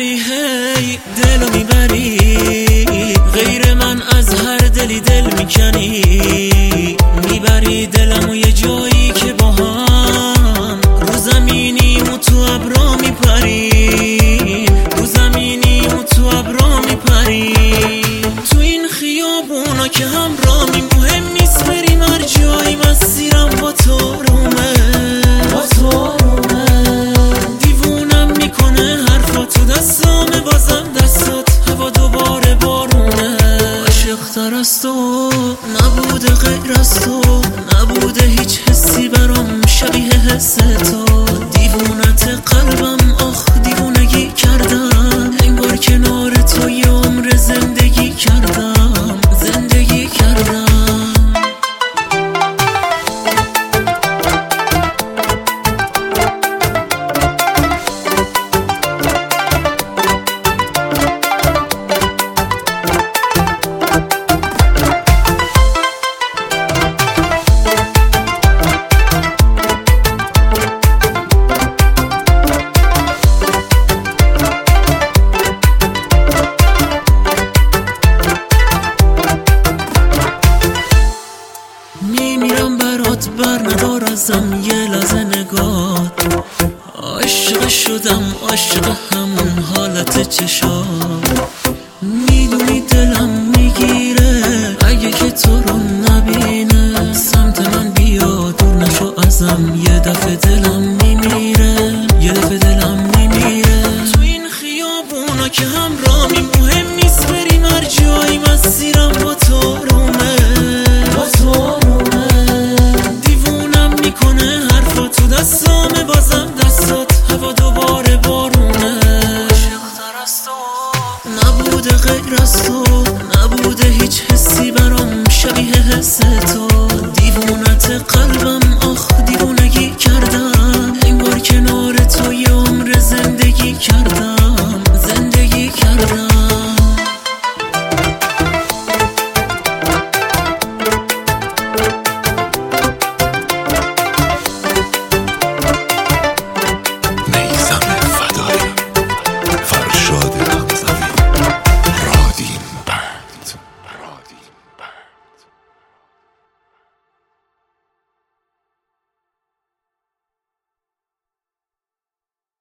میبری، هی دلو میبری، غیر من از هر دلی دل میکنی. میبری دلمو یه جایی که با هم رو زمینیم و تو ابرا میپری، رو زمینیم و تو ابرا میپری. تو این خیابونا که همراهیم مهم نیست بریم هر جایی، مسیرم با تو رومه، با تو رومه. دیوونم میکنه حرفا تو دستامه، بازم دستات هوا دوباره بارونه. عاشق‌تر از تو نبوده غیر از تو، نبوده هیچ حسی برام شبیه حس تو. دیوونت قلبم آخ دیوونگی کردم، انگار کنار تو یه عمر زندگی کردم، زندگی کردم. میمیرم برات، بر ندار ازم یه لحظه نگات. عاشق شدم، عاشق همون حالت چشات. میدونی دلم میگیره اگه که تو رو نبینه. سمت من بیا دور نشو ازم، یه دفعه دلم میمیره، یه دفعه دلم میمیره. تو این خیابونا که همراهیم